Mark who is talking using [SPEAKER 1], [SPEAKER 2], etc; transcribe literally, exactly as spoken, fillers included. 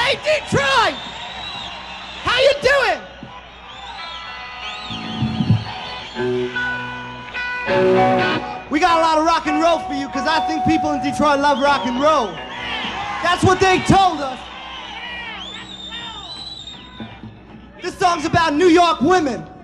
[SPEAKER 1] Hey, Detroit! How you doing? We got a lot of rock and roll for you because I think people in Detroit love rock and roll. That's what they told us. This song's about New York women.